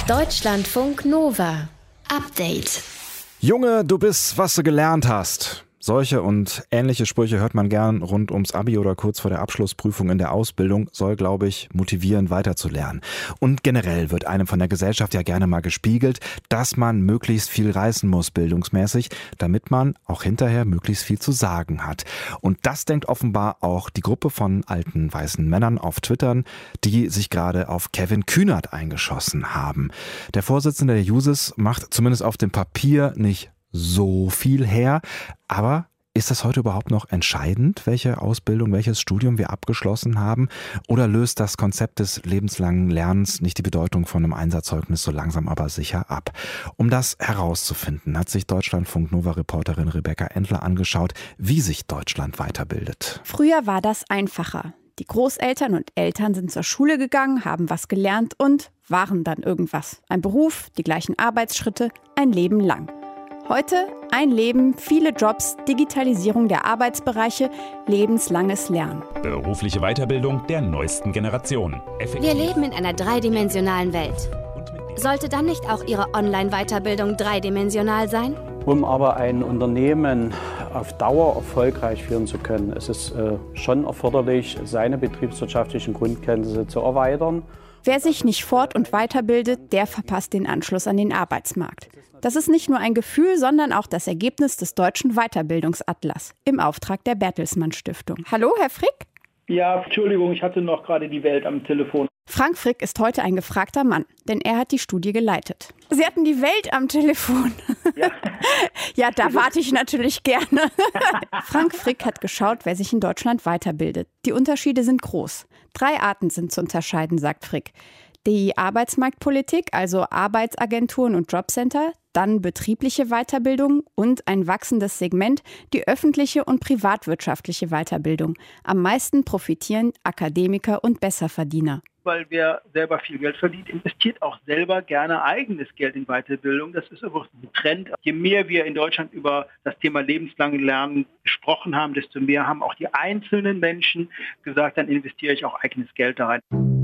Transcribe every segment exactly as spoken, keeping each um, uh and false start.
Deutschlandfunk Nova. Update. Junge, du bist, was du gelernt hast. Solche und ähnliche Sprüche hört man gern rund ums Abi oder kurz vor der Abschlussprüfung in der Ausbildung. Soll, glaube ich, motivieren, weiterzulernen. Und generell wird einem von der Gesellschaft ja gerne mal gespiegelt, dass man möglichst viel reißen muss, bildungsmäßig, damit man auch hinterher möglichst viel zu sagen hat. Und das denkt offenbar auch die Gruppe von alten weißen Männern auf Twitter, die sich gerade auf Kevin Kühnert eingeschossen haben. Der Vorsitzende der Jusos macht zumindest auf dem Papier nicht so viel her. Aber ist das heute überhaupt noch entscheidend, welche Ausbildung, welches Studium wir abgeschlossen haben? Oder löst das Konzept des lebenslangen Lernens nicht die Bedeutung von einem Einsatzzeugnis so langsam aber sicher ab? Um das herauszufinden, hat sich Deutschlandfunk Nova-Reporterin Rebecca Endler angeschaut, wie sich Deutschland weiterbildet. Früher war das einfacher. Die Großeltern und Eltern sind zur Schule gegangen, haben was gelernt und waren dann irgendwas. Ein Beruf, die gleichen Arbeitsschritte, ein Leben lang. Heute ein Leben, viele Jobs, Digitalisierung der Arbeitsbereiche, lebenslanges Lernen. Berufliche Weiterbildung der neuesten Generation. Effektiv. Wir leben in einer dreidimensionalen Welt. Sollte dann nicht auch Ihre Online-Weiterbildung dreidimensional sein? Um aber ein Unternehmen auf Dauer erfolgreich führen zu können, ist es äh, schon erforderlich, seine betriebswirtschaftlichen Grundkenntnisse zu erweitern. Wer sich nicht fort- und weiterbildet, der verpasst den Anschluss an den Arbeitsmarkt. Das ist nicht nur ein Gefühl, sondern auch das Ergebnis des Deutschen Weiterbildungsatlas im Auftrag der Bertelsmann Stiftung. Hallo, Herr Frick? Ja, Entschuldigung, ich hatte noch gerade die Welt am Telefon. Frank Frick ist heute ein gefragter Mann, denn er hat die Studie geleitet. Sie hatten die Welt am Telefon. Ja, ja, da warte ich natürlich gerne. Frank Frick hat geschaut, wer sich in Deutschland weiterbildet. Die Unterschiede sind groß. Drei Arten sind zu unterscheiden, sagt Frick. Die Arbeitsmarktpolitik, also Arbeitsagenturen und Jobcenter, dann betriebliche Weiterbildung und ein wachsendes Segment, die öffentliche und privatwirtschaftliche Weiterbildung. Am meisten profitieren Akademiker und Besserverdiener. Weil wer selber viel Geld verdient, investiert auch selber gerne eigenes Geld in Weiterbildung. Das ist einfach ein Trend. Je mehr wir in Deutschland über das Thema lebenslanges Lernen gesprochen haben, desto mehr haben auch die einzelnen Menschen gesagt, dann investiere ich auch eigenes Geld da rein.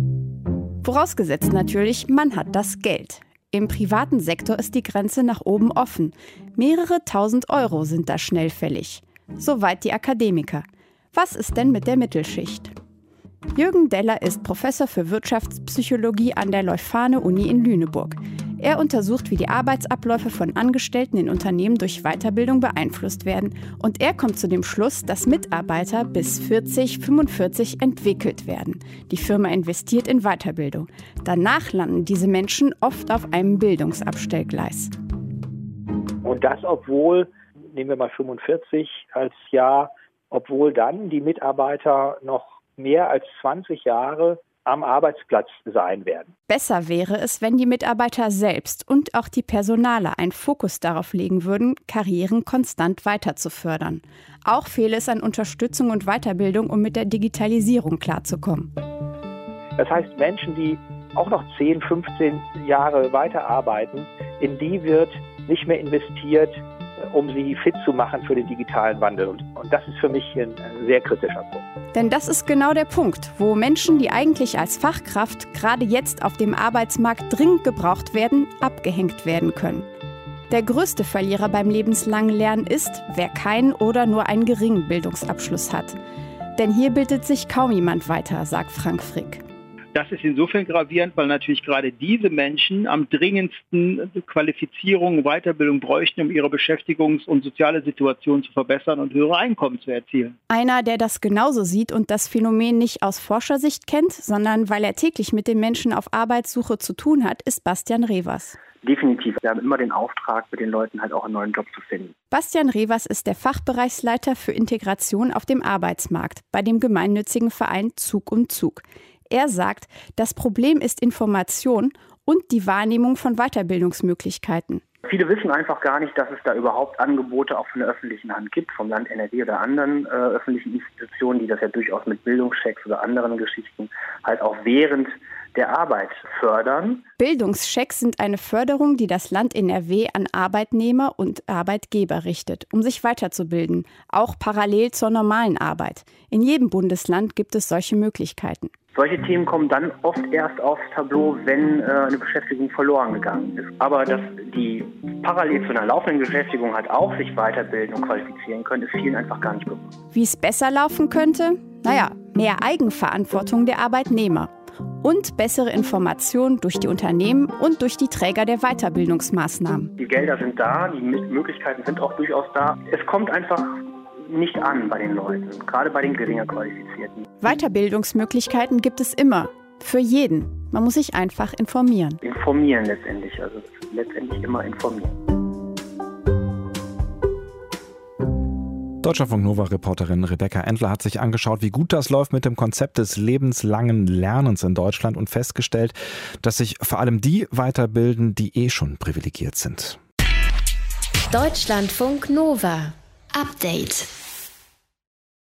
Vorausgesetzt natürlich, man hat das Geld. Im privaten Sektor ist die Grenze nach oben offen. Mehrere tausend Euro sind da schnell fällig. Soweit die Akademiker. Was ist denn mit der Mittelschicht? Jürgen Deller ist Professor für Wirtschaftspsychologie an der Leuphana-Uni in Lüneburg. Er untersucht, wie die Arbeitsabläufe von Angestellten in Unternehmen durch Weiterbildung beeinflusst werden. Und er kommt zu dem Schluss, dass Mitarbeiter bis vierzig, fünfundvierzig entwickelt werden. Die Firma investiert in Weiterbildung. Danach landen diese Menschen oft auf einem Bildungsabstellgleis. Und das, obwohl, nehmen wir mal fünfundvierzig als Jahr, obwohl dann die Mitarbeiter noch mehr als zwanzig Jahre am Arbeitsplatz sein werden. Besser wäre es, wenn die Mitarbeiter selbst und auch die Personaler einen Fokus darauf legen würden, Karrieren konstant weiter zu fördern. Auch fehle es an Unterstützung und Weiterbildung, um mit der Digitalisierung klarzukommen. Das heißt, Menschen, die auch noch zehn, fünfzehn Jahre weiterarbeiten, in die wird nicht mehr investiert, um sie fit zu machen für den digitalen Wandel. Und, und das ist für mich ein, ein sehr kritischer Punkt. Denn das ist genau der Punkt, wo Menschen, die eigentlich als Fachkraft gerade jetzt auf dem Arbeitsmarkt dringend gebraucht werden, abgehängt werden können. Der größte Verlierer beim lebenslangen Lernen ist, wer keinen oder nur einen geringen Bildungsabschluss hat. Denn hier bildet sich kaum jemand weiter, sagt Frank Frick. Das ist insofern gravierend, weil natürlich gerade diese Menschen am dringendsten Qualifizierung, Weiterbildung bräuchten, um ihre Beschäftigungs- und soziale Situation zu verbessern und höhere Einkommen zu erzielen. Einer, der das genauso sieht und das Phänomen nicht aus Forschersicht kennt, sondern weil er täglich mit den Menschen auf Arbeitssuche zu tun hat, ist Bastian Revers. Definitiv. Wir haben immer den Auftrag, mit den Leuten halt auch einen neuen Job zu finden. Bastian Revers ist der Fachbereichsleiter für Integration auf dem Arbeitsmarkt bei dem gemeinnützigen Verein Zug um Zug. Er sagt, das Problem ist Information und die Wahrnehmung von Weiterbildungsmöglichkeiten. Viele wissen einfach gar nicht, dass es da überhaupt Angebote auch von der öffentlichen Hand gibt, vom Land N R W oder anderen äh, öffentlichen Institutionen, die das ja durchaus mit Bildungschecks oder anderen Geschichten halt auch während der Arbeit fördern. Bildungschecks sind eine Förderung, die das Land N R W an Arbeitnehmer und Arbeitgeber richtet, um sich weiterzubilden, auch parallel zur normalen Arbeit. In jedem Bundesland gibt es solche Möglichkeiten. Solche Themen kommen dann oft erst aufs Tableau, wenn äh, eine Beschäftigung verloren gegangen ist. Aber dass die parallel zu einer laufenden Beschäftigung halt auch sich weiterbilden und qualifizieren können, ist vielen einfach gar nicht bewusst. Wie es besser laufen könnte? Naja, mehr Eigenverantwortung der Arbeitnehmer. Und bessere Informationen durch die Unternehmen und durch die Träger der Weiterbildungsmaßnahmen. Die Gelder sind da, die Möglichkeiten sind auch durchaus da. Es kommt einfach nicht an bei den Leuten, gerade bei den geringer Qualifizierten. Weiterbildungsmöglichkeiten gibt es immer, für jeden. Man muss sich einfach informieren. Informieren letztendlich, also letztendlich immer informieren. Deutschlandfunk Nova-Reporterin Rebecca Endler hat sich angeschaut, wie gut das läuft mit dem Konzept des lebenslangen Lernens in Deutschland und festgestellt, dass sich vor allem die weiterbilden, die eh schon privilegiert sind. Deutschlandfunk Nova. Update.